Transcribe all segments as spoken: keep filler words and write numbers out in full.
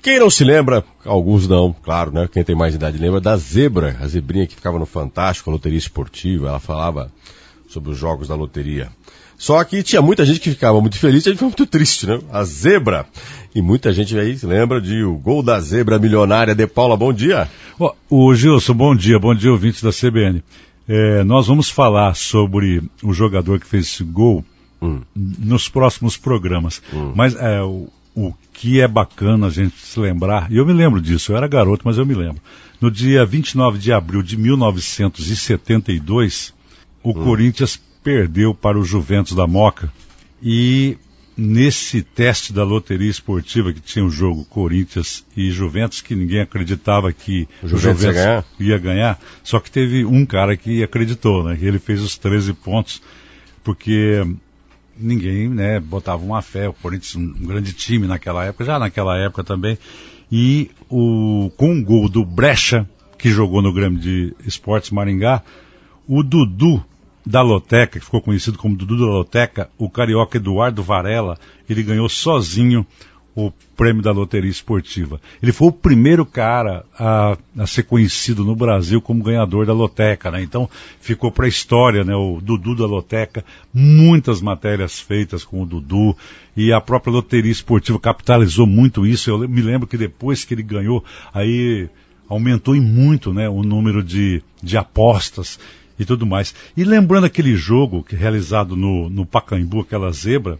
Quem não se lembra, alguns não, claro, né? Quem tem mais idade lembra da Zebra, a zebrinha que ficava no Fantástico, a loteria esportiva, ela falava sobre os jogos da loteria. Só que tinha muita gente que ficava muito feliz e a gente ficava muito triste, né? A Zebra. E muita gente aí se lembra de o gol da Zebra milionária. De Paula, bom dia. Ô, oh, Gilson, bom dia, bom dia, ouvintes da C B N. É, nós vamos falar sobre o jogador que fez esse gol hum. nos próximos programas. Hum. Mas é, o, o que é bacana a gente se lembrar, e eu me lembro disso, eu era garoto, mas eu me lembro. No dia vinte e nove de abril de mil novecentos e setenta e dois, o hum. Corinthians perdeu para o Juventus da Moca. E nesse teste da loteria esportiva que tinha o jogo Corinthians e Juventus, que ninguém acreditava que o Juventus, o Juventus ia, ganhar? ia ganhar, só que teve um cara que acreditou, né? Ele fez os treze pontos, porque ninguém, né, botava uma fé, o Corinthians um grande time naquela época, já naquela época também, e o, com um gol do Brecha, que jogou no Grêmio de Esportes Maringá, o Dudu da Loteca, que ficou conhecido como Dudu da Loteca, o carioca Eduardo Varela, ele ganhou sozinho o prêmio da loteria esportiva. Ele foi o primeiro cara a, a ser conhecido no Brasil como ganhador da Loteca, né? Então ficou para a história, né? O Dudu da Loteca, muitas matérias feitas com o Dudu, e a própria loteria esportiva capitalizou muito isso. Eu me lembro que depois que ele ganhou, aí aumentou em muito, né, o número de, de apostas e tudo mais. E lembrando aquele jogo que realizado no, no Pacaembu, aquela zebra,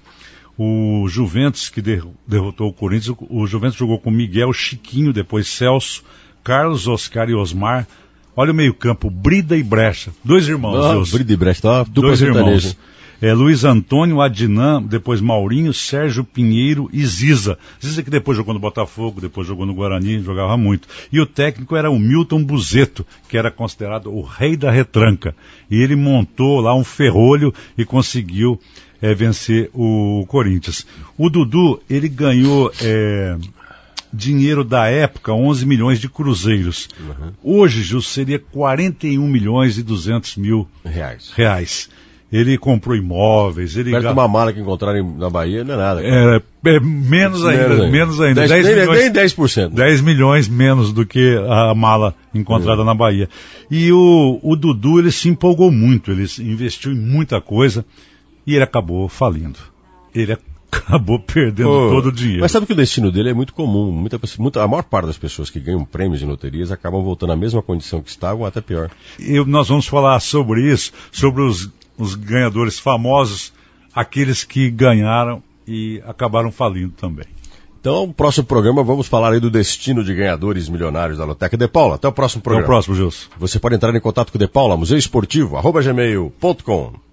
o Juventus que der, derrotou o Corinthians, o, o Juventus jogou com Miguel, Chiquinho, depois Celso, Carlos, Oscar e Osmar. Olha o meio campo, Brida e Brecha, dois irmãos. Ah, Deus, Brida e Brecha, tá? Dois irmãos. É, Luiz Antônio, Adnan, depois Maurinho, Sérgio Pinheiro e Ziza. Ziza que depois jogou no Botafogo, depois jogou no Guarani, jogava muito. E o técnico era o Milton Buzeto, que era considerado o rei da retranca. E ele montou lá um ferrolho e conseguiu é, vencer o Corinthians. O Dudu, ele ganhou é, dinheiro da época, onze milhões de cruzeiros. Uhum. Hoje, Gil, seria quarenta e um milhões e duzentos mil reais. reais. Ele comprou imóveis, ele... Perto de uma mala que encontraram na Bahia, não é nada. É, é menos ainda, menos ainda. Menos ainda. dez, dez nem, milhões, nem dez por cento. dez milhões menos do que a mala encontrada uhum. na Bahia. E o, o Dudu, ele se empolgou muito, ele investiu em muita coisa e ele acabou falindo. Ele acabou perdendo oh, todo o dinheiro. Mas sabe que o destino dele é muito comum. Muita, muita, a maior parte das pessoas que ganham prêmios em loterias acabam voltando à mesma condição que estavam, ou até pior. E nós vamos falar sobre isso, sobre os... os ganhadores famosos, aqueles que ganharam e acabaram falindo também. Então, no próximo programa, vamos falar aí do destino de ganhadores milionários da Loteca. De Paula, até o próximo programa. Até o próximo, Gilson. Você pode entrar em contato com o De Paula, museu esportivo, arroba gmail ponto com.